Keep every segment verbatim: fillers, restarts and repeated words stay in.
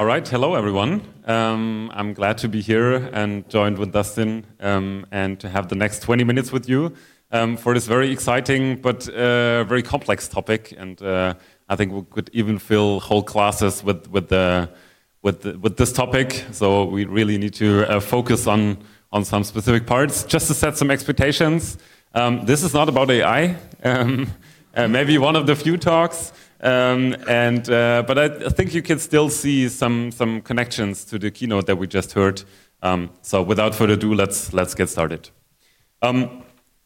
All right, hello everyone. Um, I'm glad to be here and joined with Dustin um, and to have the next twenty minutes with you um, for this very exciting but uh, very complex topic. And uh, I think we could even fill whole classes with with the with the, with this topic. So we really need to uh, focus on on some specific parts. Just to set some expectations, um, this is not about A I. Um, uh, maybe one of the few talks. Um, and uh, but I, I think you can still see some some connections to the keynote that we just heard. Um, so without further ado, let's let's get started. Um,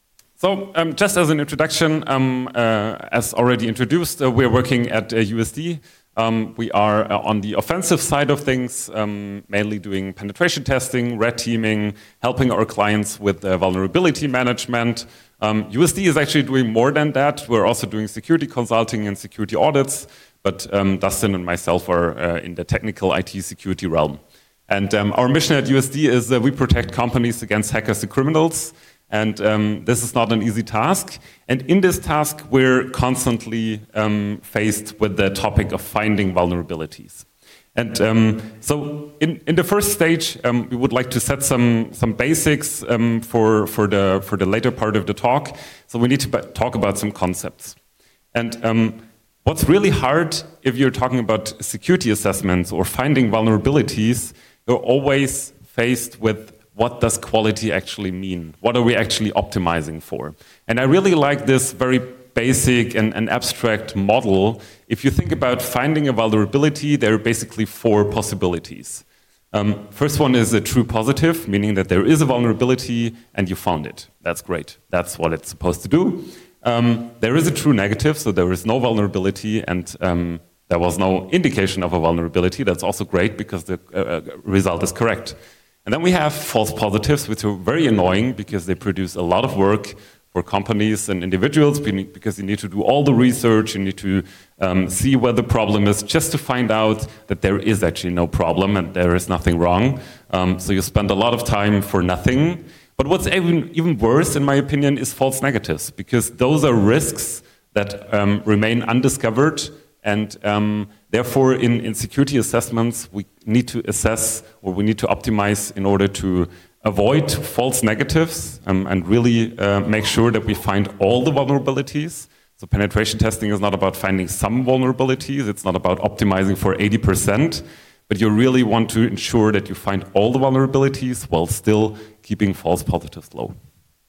so um, just as an introduction, um, uh, as already introduced, uh, we're working at uh, U S D. Um, we are uh, on the offensive side of things, um, mainly doing penetration testing, red teaming, helping our clients with uh, vulnerability management. Um, U S D is actually doing more than that. We're also doing security consulting and security audits, but um, Dustin and myself are uh, in the technical I T security realm. And um, our mission at U S D is that we protect companies against hackers and criminals. And um, this is not an easy task. And in this task, we're constantly um, faced with the topic of finding vulnerabilities. And um, so in, in the first stage, um, we would like to set some, some basics um, for, for, the, for the later part of the talk. So we need to talk about some concepts. And um, what's really hard if you're talking about security assessments or finding vulnerabilities, you're always faced with what does quality actually mean? What are we actually optimizing for? And I really like this very basic and, and abstract model. If you think about finding a vulnerability, there are basically four possibilities. Um, first one is a true positive, meaning that there is a vulnerability and you found it. That's great. That's what it's supposed to do. Um, there is a true negative, so there is no vulnerability and um, there was no indication of a vulnerability. That's also great because the uh, result is correct. And then we have false positives, which are very annoying because they produce a lot of work for companies and individuals because you need to do all the research, you need to um, see where the problem is just to find out that there is actually no problem and there is nothing wrong. Um, so you spend a lot of time for nothing. But what's even, even worse, in my opinion, is false negatives because those are risks that um, remain undiscovered. And um, therefore, in, in security assessments, we need to assess or we need to optimize in order to avoid false negatives um, and really uh, make sure that we find all the vulnerabilities. So penetration testing is not about finding some vulnerabilities. It's not about optimizing for eighty percent. But you really want to ensure that you find all the vulnerabilities while still keeping false positives low.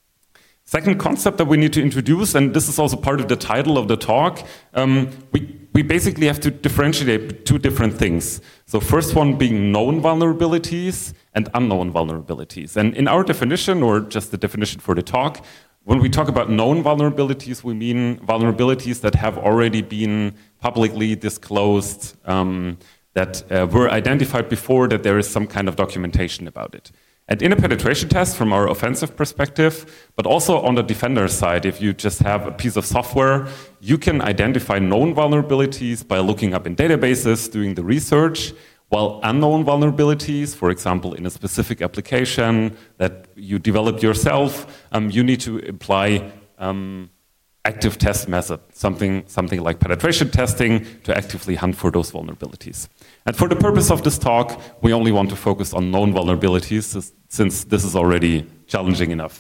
Second concept that we need to introduce, and this is also part of the title of the talk, um, we, we basically have to differentiate two different things. So first one being known vulnerabilities and unknown vulnerabilities. And in our definition, or just the definition for the talk, when we talk about known vulnerabilities, we mean vulnerabilities that have already been publicly disclosed, um, that uh, were identified before, that there is some kind of documentation about it. And in a penetration test, from our offensive perspective, but also on the defender side, if you just have a piece of software, you can identify known vulnerabilities by looking up in databases, doing the research, while unknown vulnerabilities, for example, in a specific application that you developed yourself, um, you need to apply um, active test method, something, something like penetration testing to actively hunt for those vulnerabilities. And for the purpose of this talk, we only want to focus on known vulnerabilities since this is already challenging enough.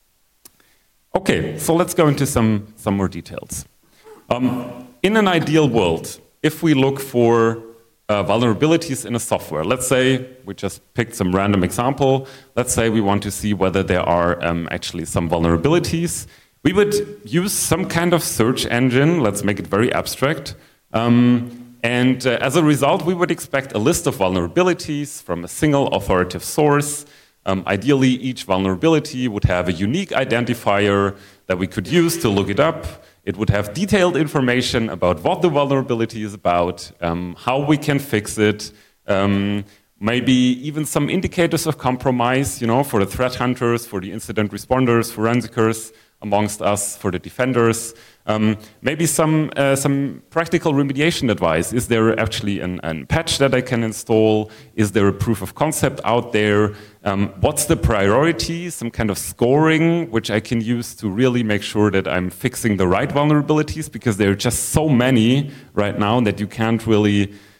Okay, so let's go into some, some more details. Um, in an ideal world, if we look for uh, vulnerabilities in a software, let's say we just picked some random example, let's say we want to see whether there are um, actually some vulnerabilities. We would use some kind of search engine, let's make it very abstract, um, and uh, as a result, we would expect a list of vulnerabilities from a single authoritative source. Um, ideally, each vulnerability would have a unique identifier that we could use to look it up. It would have detailed information about what the vulnerability is about, um, how we can fix it, um, maybe even some indicators of compromise, you know, for the threat hunters, for the incident responders, forensicers, amongst us, for the defenders. Um, maybe some uh, some practical remediation advice. Is there actually an, an patch that I can install? Is there a proof of concept out there? Um, what's the priority? Some kind of scoring, which I can use to really make sure that I'm fixing the right vulnerabilities, because there are just so many right now that you can't really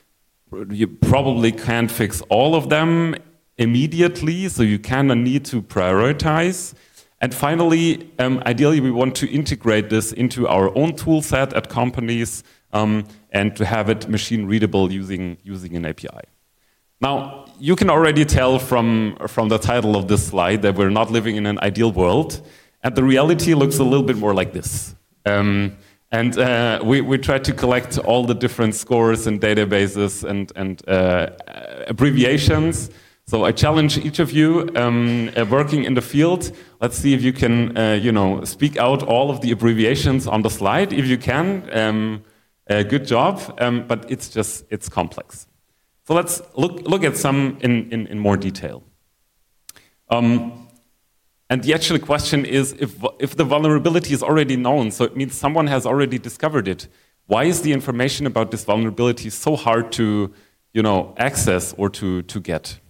you probably can't fix all of them immediately, so you kind of need to prioritize. And finally, um, ideally, we want to integrate this into our own tool set at companies um, and to have it machine readable using, using an A P I. Now, you can already tell from, from the title of this slide that we're not living in an ideal world, and the reality looks a little bit more like this. Um, and uh, we, we try to collect all the different scores and databases and, and uh, abbreviations. So I challenge each of you um, uh, working in the field. Let's see if you can, uh, you know, speak out all of the abbreviations on the slide. If you can, um, uh, good job. Um, but it's just it's complex. So let's look look at some in in, in more detail. Um, and the actual question is, if if the vulnerability is already known, so it means someone has already discovered it. Why is the information about this vulnerability so hard to, you know, access or to to get?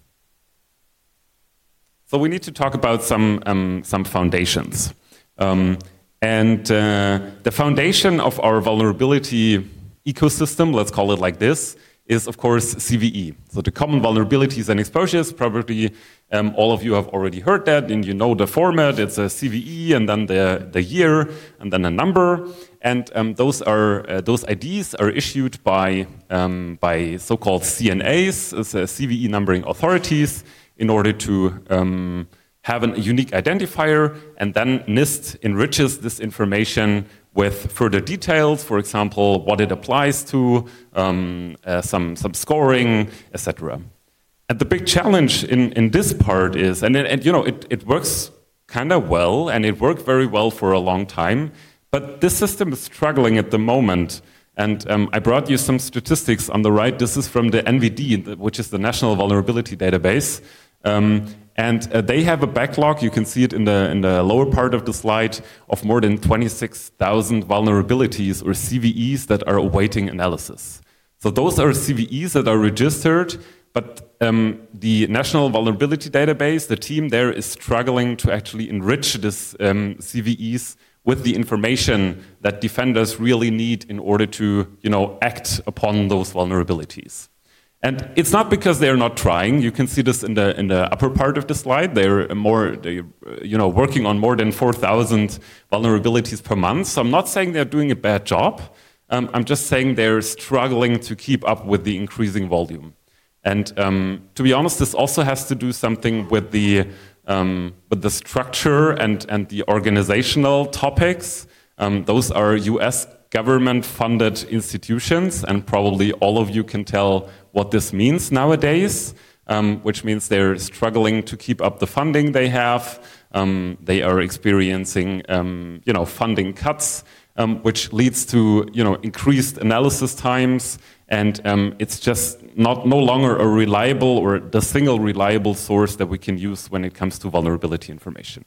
So we need to talk about some um, some foundations, um, and uh, the foundation of our vulnerability ecosystem, let's call it like this, is of course C V E. So the common vulnerabilities and exposures. Probably um, all of you have already heard that, and you know the format. It's a C V E, and then the the year, and then a number, and um, those are uh, those I Ds are issued by um, by so-called C N As, uh, C V E numbering authorities, in order to um, have a unique identifier, and then NIST enriches this information with further details, for example, what it applies to, um, uh, some, some scoring, et cetera. And the big challenge in, in this part is, and, and you know, it, it works kind of well, and it worked very well for a long time, but this system is struggling at the moment. And um, I brought you some statistics on the right. This is from the N V D, which is the National Vulnerability Database. Um, and uh, they have a backlog, you can see it in the, in the lower part of the slide, of more than twenty-six thousand vulnerabilities or C V Es that are awaiting analysis. So those are C V Es that are registered, but um, the National Vulnerability Database, the team there is struggling to actually enrich this um, C V Es with the information that defenders really need in order to, you know, act upon those vulnerabilities. And it's not because they're not trying. You can see this in the in the upper part of the slide. They're more, they, you know, working on more than four thousand vulnerabilities per month. So I'm not saying they're doing a bad job. Um, I'm just saying they're struggling to keep up with the increasing volume. And um, to be honest, this also has to do something with the um, with the structure and and the organizational topics. Um, those are U S government-funded institutions, and probably all of you can tell what this means nowadays, um, which means they're struggling to keep up the funding they have. Um, they are experiencing, um, you know, funding cuts, um, which leads to, you know, increased analysis times, and um, it's just not no longer a reliable or the single reliable source that we can use when it comes to vulnerability information.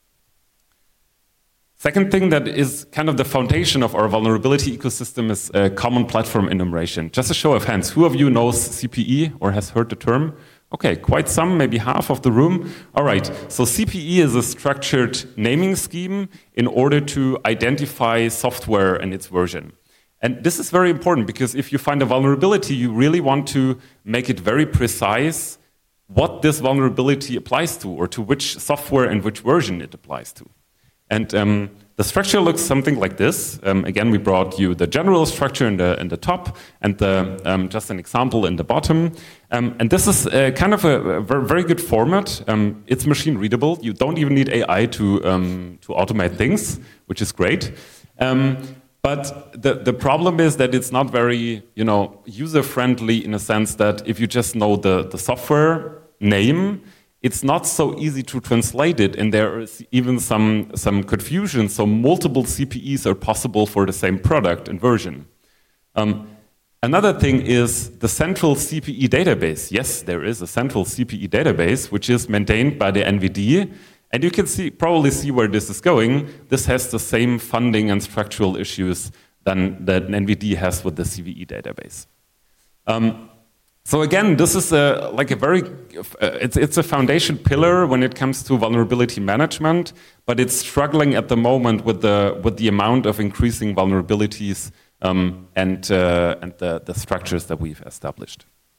Second thing that is kind of the foundation of our vulnerability ecosystem is uh, common platform enumeration. Just a show of hands, who of you knows C P E or has heard the term? Okay, quite some, maybe half of the room. All right, so C P E is a structured naming scheme in order to identify software and its version. And this is very important because if you find a vulnerability, you really want to make it very precise what this vulnerability applies to, or to which software and which version it applies to. And um, the structure looks something like this. Um, again, we brought you the general structure in the in the top, and the, um, just an example in the bottom. Um, and this is uh, kind of a, a very good format. Um, it's machine readable. You don't even need A I to um, to automate things, which is great. Um, but the the problem is that it's not very, you know, user friendly in a sense that if you just know the the software name, it's not so easy to translate it, and there is even some, some confusion. So multiple C P Es are possible for the same product and version. Um, another thing is the central C P E database. Yes, there is a central C P E database, which is maintained by the N V D. And you can see, probably see where this is going. This has the same funding and structural issues than that N V D has with the C V E database. Um, So again, this is a, like a very, uh, it's, it's a foundation pillar when it comes to vulnerability management, but it's struggling at the moment with the with the amount of increasing vulnerabilities um, and uh, and the, the structures that we've established.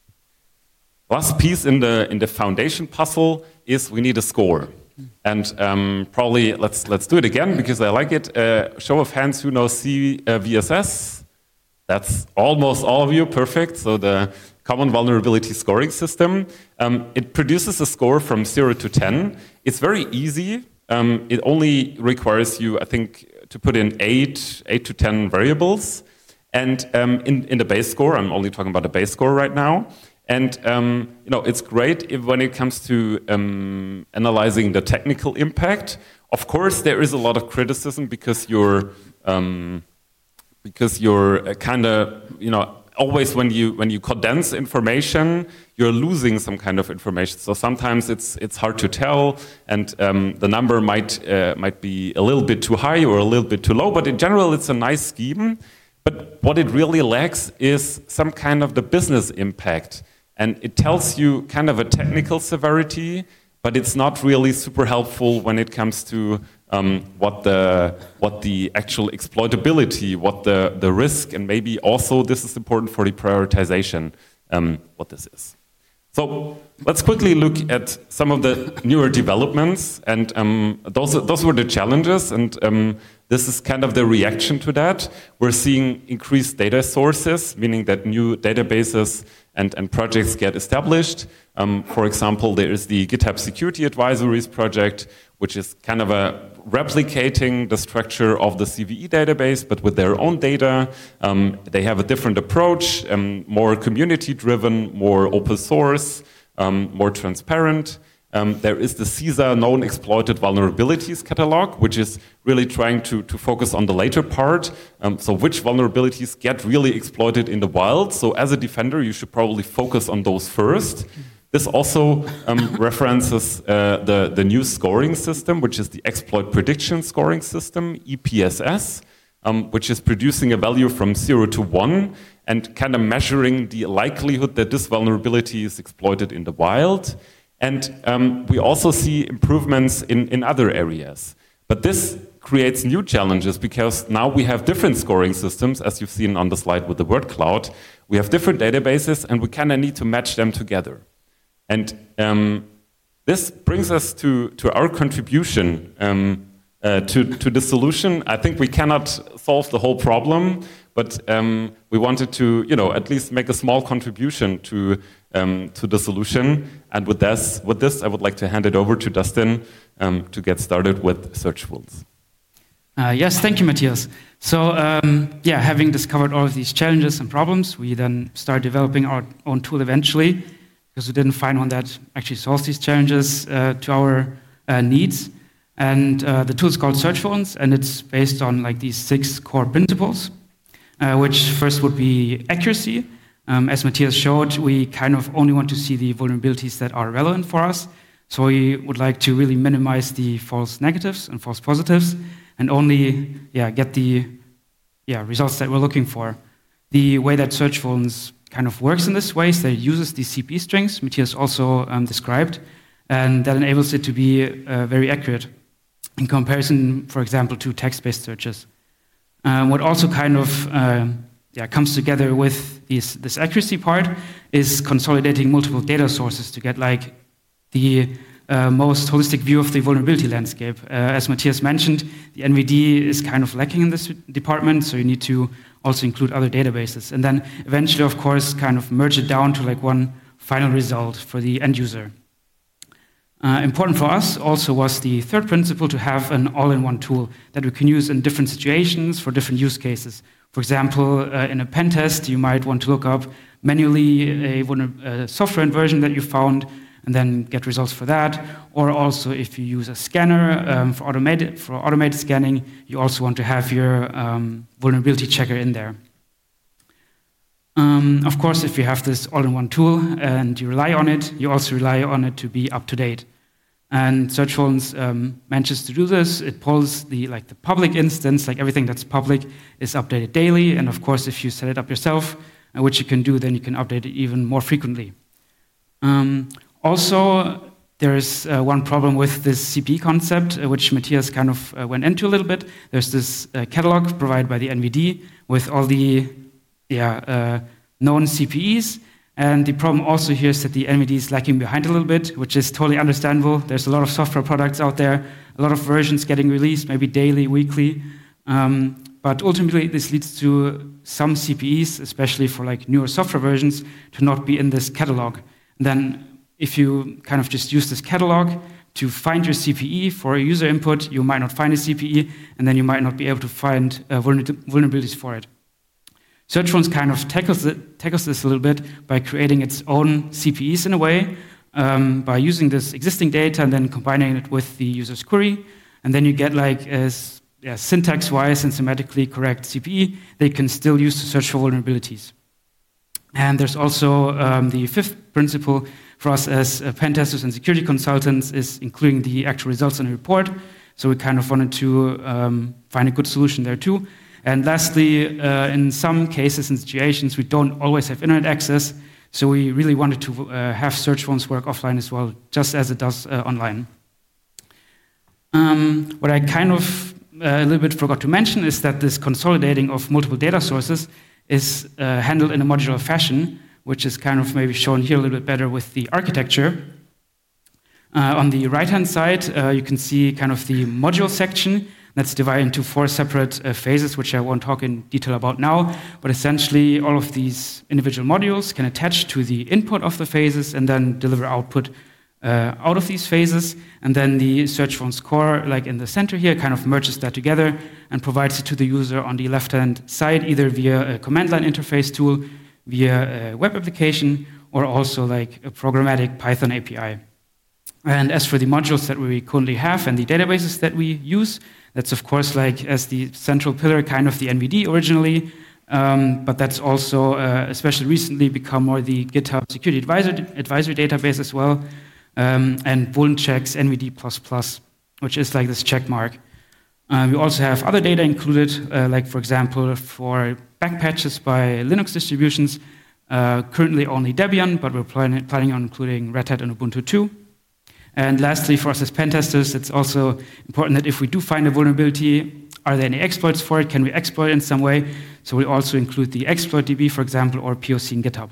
last piece in the in the foundation puzzle is we need a score. And um, probably let's let's do it again because I like it. Uh, show of hands who knows C V S S. That's almost all of you. Perfect. So the Common Vulnerability Scoring System. Um, it produces a score from zero to ten. It's very easy. Um, it only requires you, I think, to put in eight, eight to ten variables. And um, in, in the base score, I'm only talking about the base score right now. And um, you know, it's great if, when it comes to um, analyzing the technical impact. Of course, there is a lot of criticism because you're um, because you're kind of you know always when you when you condense information, you're losing some kind of information. So sometimes it's it's hard to tell, and um, the number might uh, might be a little bit too high or a little bit too low. But in general, it's a nice scheme. But what it really lacks is some kind of the business impact. And it tells you kind of a technical severity, but it's not really super helpful when it comes to um, what the what the actual exploitability, what the, the risk, and maybe also this is important for the prioritization, um, what this is. So let's quickly look at some of the newer developments, and um, those those were the challenges, and um, this is kind of the reaction to that. We're seeing increased data sources, meaning that new databases and, and projects get established. Um, for example, there is the GitHub Security Advisories project, which is kind of a replicating the structure of the C V E database, but with their own data. Um, they have a different approach, um, more community-driven, more open source, um, more transparent. Um, there is the C I S A Known Exploited Vulnerabilities Catalog, which is really trying to, to focus on the later part. Um, so which vulnerabilities get really exploited in the wild. So as a defender, you should probably focus on those first. This also um, references uh, the, the new scoring system, which is the Exploit Prediction Scoring System, E P S S, um, which is producing a value from zero to one and kind of measuring the likelihood that this vulnerability is exploited in the wild. And um, we also see improvements in, in other areas. But this creates new challenges because now we have different scoring systems, as you've seen on the slide with the word cloud. We have different databases, and we kind of need to match them together. And um, this brings us to, to our contribution um, uh, to, to the solution. I think we cannot solve the whole problem, but um, we wanted to, you know, at least make a small contribution to um, to the solution. And with this, with this, I would like to hand it over to Dustin um, to get started with search tools. Uh, yes, thank you, Matthias. So, um, yeah, having discovered all of these challenges and problems, we then started developing our own tool eventually, because we didn't find one that actually solves these challenges uh, to our uh, needs. And uh, the tool is called Searchphones, and it's based on like these six core principles, uh, which first would be accuracy. Um, as Matthias showed, we kind of only want to see the vulnerabilities that are relevant for us. So we would like to really minimize the false negatives and false positives, and only yeah, get the yeah, results that we're looking for. The way that Searchphones kind of works in this way is that it uses these C P strings, Matthias also um, described, and that enables it to be uh, very accurate in comparison, for example, to text-based searches. Um, what also kind of uh, yeah, comes together with these, this accuracy part is consolidating multiple data sources to get like the uh, most holistic view of the vulnerability landscape. Uh, as Matthias mentioned, the N V D is kind of lacking in this department, so you need to also include other databases. And then eventually, of course, kind of merge it down to like one final result for the end user. Uh, important for us also was the third principle, to have an all-in-one tool that we can use in different situations for different use cases. For example, uh, in a pen test, you might want to look up manually a, a software inversion that you found and then get results for that. Or also, if you use a scanner um, for, automated, for automated scanning, you also want to have your um, vulnerability checker in there. Um, of course, if you have this all-in-one tool and you rely on it, you also rely on it to be up-to-date. And Searchphones um, manages to do this. It pulls the like the public instance, like everything that's public is updated daily. And of course, if you set it up yourself, uh, which you can do, then you can update it even more frequently. Um, also, there's uh, one problem with this C P concept, uh, which Matthias kind of uh, went into a little bit. There's this uh, catalog provided by the N V D with all the yeah, uh, known C P Es, And the problem also here is that the N V D is lagging behind a little bit, which is totally understandable. There's a lot of software products out there, a lot of versions getting released, maybe daily, weekly. Um, but ultimately, this leads to some C P Es, especially for like newer software versions, to not be in this catalog. And then if you kind of just use this catalog to find your C P E for a user input, you might not find a C P E, and then you might not be able to find uh, vulnerabilities for it. Searchfrontz kind of tackles, it, tackles this a little bit by creating its own C P Es in a way, um, by using this existing data and then combining it with the user's query. And then you get like a yeah, syntax-wise and semantically correct C P E that you can still use to search for vulnerabilities. And there's also um, the fifth principle for us as uh, pen testers and security consultants is including the actual results in a report. So we kind of wanted to um, find a good solution there too. And lastly, uh, in some cases and situations, we don't always have internet access, so we really wanted to uh, have Searchfrontz work offline as well, just as it does uh, online. Um, what I kind of uh, a little bit forgot to mention is that this consolidating of multiple data sources is uh, handled in a modular fashion, which is kind of maybe shown here a little bit better with the architecture. Uh, on the right-hand side, uh, you can see kind of the module section. That's divided into four separate uh, phases, which I won't talk in detail about now. But essentially, all of these individual modules can attach to the input of the phases and then deliver output uh, out of these phases. And then the Searchfrontz core, like in the center here, kind of merges that together and provides it to the user on the left-hand side, either via a command line interface tool, via a web application, or also like a programmatic Python A P I. And as for the modules that we currently have and the databases that we use, that's of course like as the central pillar kind of the N V D originally, um, but that's also uh, especially recently become more the GitHub Security Advisor, Advisory database as well, um, and vulnchecks N V D plus plus, which is like this check mark. Um, we also have other data included, uh, like for example for backpatches by Linux distributions, uh, currently only Debian, but we're planning, planning on including Red Hat and Ubuntu too. And lastly, for us as pen testers, it's also important that if we do find a vulnerability, are there any exploits for it? Can we exploit it in some way? So we also include the exploit D B, for example, or P O C in GitHub.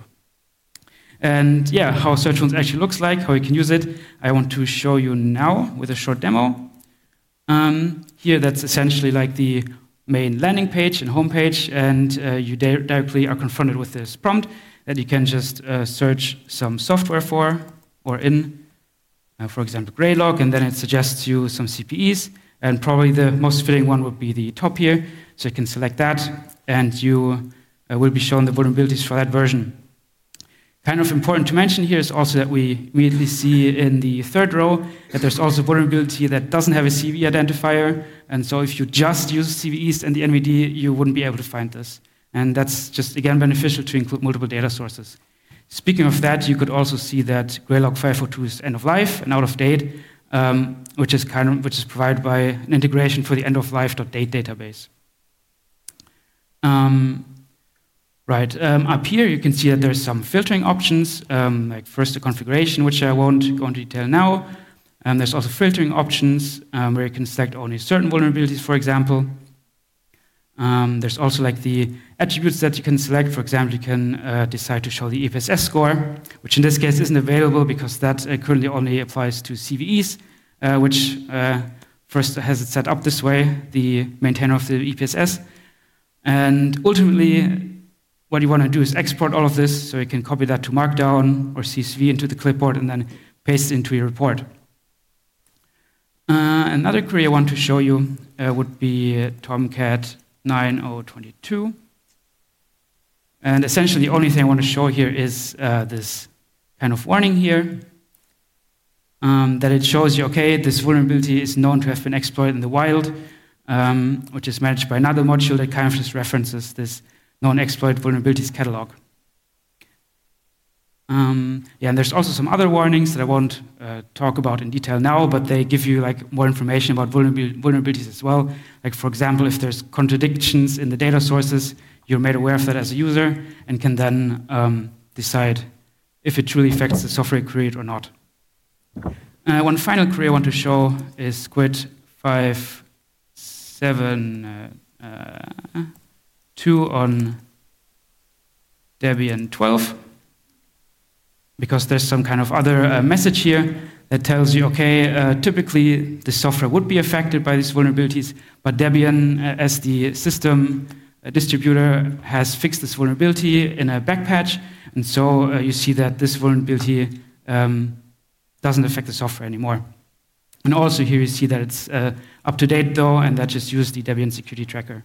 And yeah, how Searchfrontz actually looks like, how you can use it, I want to show you now with a short demo. Um, here, that's essentially like the main landing page and home page, and uh, you di directly are confronted with this prompt that you can just uh, search some software for or in. Uh, for example, Graylog, and then it suggests you some C P Es, and probably the most fitting one would be the top here, so you can select that, and you uh, will be shown the vulnerabilities for that version. Kind of important to mention here is also that we immediately see in the third row that there's also vulnerability that doesn't have a C V identifier, and so if you just use C V Es and the N V D, you wouldn't be able to find this. And that's just, again, beneficial to include multiple data sources. Speaking of that, you could also see that Graylog five oh two is end of life and out of date, um, which is kind of which is provided by an integration for the end of life.date database. Um, right um, up here, you can see that there's some filtering options, um, like first the configuration, which I won't go into detail now. Um, there's also filtering options um, where you can select only certain vulnerabilities, for example. Um, there's also like the attributes that you can select. For example, you can uh, decide to show the E P S S score, which in this case isn't available because that uh, currently only applies to C V Es, uh, which uh, first has it set up this way, the maintainer of the E P S S. And ultimately, what you want to do is export all of this, so you can copy that to Markdown or C S V into the clipboard and then paste it into your report. Uh, another query I want to show you uh, would be Tomcat nine oh two two. And essentially, the only thing I want to show here is uh, this kind of warning here, um, that it shows you, okay, this vulnerability is known to have been exploited in the wild, um, which is managed by another module that kind of just references this known exploit vulnerabilities catalog. Um, yeah, and there's also some other warnings that I won't uh, talk about in detail now, but they give you like more information about vulnerabil vulnerabilities as well. Like for example, if there's contradictions in the data sources, you're made aware of that as a user and can then um, decide if it truly affects the software you create or not. Uh, one final query I want to show is Squid five seven two on Debian twelve. because there's some kind of other uh, message here that tells you, okay, uh, typically the software would be affected by these vulnerabilities, but Debian, uh, as the system uh, distributor, has fixed this vulnerability in a back patch, and so uh, you see that this vulnerability um, doesn't affect the software anymore. And also here you see that it's uh, up to date though, and that just uses the Debian security tracker.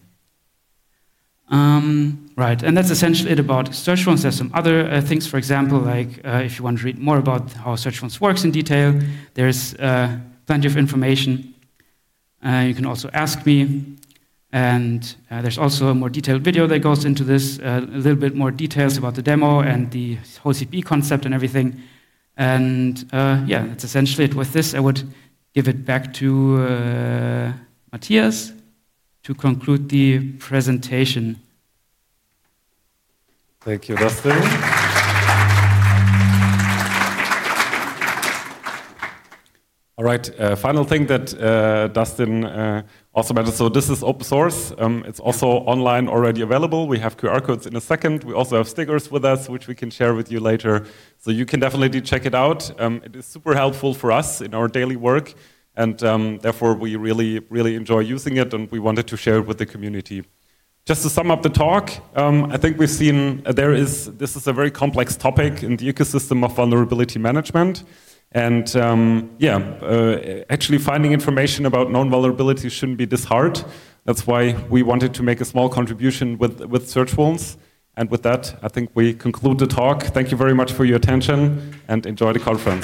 Um, right, and that's essentially it about search wounds. There's some other uh, things, for example, like uh, if you want to read more about how search wounds works in detail, there's uh, plenty of information. Uh, you can also ask me, and uh, there's also a more detailed video that goes into this, uh, a little bit more details about the demo and the whole C P E concept and everything. And uh, yeah, that's essentially it. With this, I would give it back to uh, Matthias to conclude the presentation. Thank you, Dustin. All right, uh, final thing that uh, Dustin uh, also mentioned. So this is open source. Um, it's also online already available. We have Q R codes in a second. We also have stickers with us, which we can share with you later. So you can definitely check it out. Um, it is super helpful for us in our daily work. And um, therefore, we really, really enjoy using it, and we wanted to share it with the community. Just to sum up the talk, um, I think we've seen uh, there is this is a very complex topic in the ecosystem of vulnerability management. And um, yeah, uh, actually finding information about known vulnerabilities shouldn't be this hard. That's why we wanted to make a small contribution with, with search wounds. And with that, I think we conclude the talk. Thank you very much for your attention, and enjoy the conference.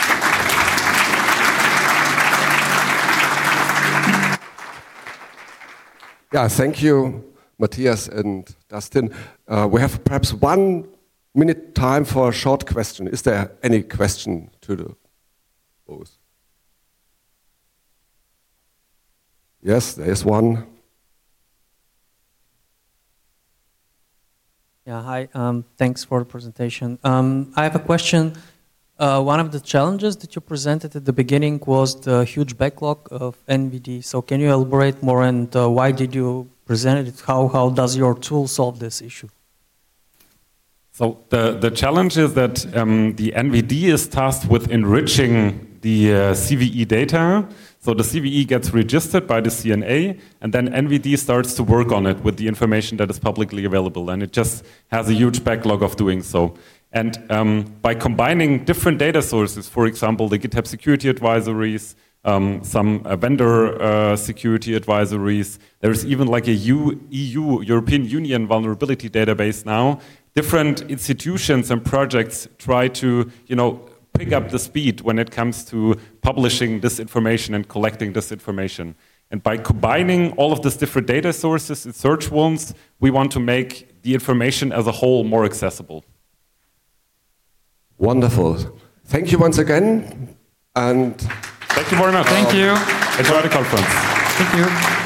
Yeah, thank you, Matthias and Dustin. Uh, we have perhaps one minute time for a short question. Is there any question to the both? Yes, there is one. Yeah, hi. Um, thanks for the presentation. Um, I have a question. Uh, one of the challenges that you presented at the beginning was the huge backlog of N V D. So can you elaborate more, and uh, why did you present it? How, how does your tool solve this issue? So the, the challenge is that um, the N V D is tasked with enriching the uh, C V E data. So the C V E gets registered by the C N A, and then N V D starts to work on it with the information that is publicly available. And it just has a huge backlog of doing so. And um, by combining different data sources, for example, the GitHub security advisories, um, some uh, vendor uh, security advisories, there's even like a U E U, European Union vulnerability database now. Different institutions and projects try to, you know, pick up the speed when it comes to publishing this information and collecting this information. And by combining all of these different data sources in search wounds, we want to make the information as a whole more accessible. Wonderful. Thank you once again. And thank you very much. Thank you. Enjoy the conference. Thank you.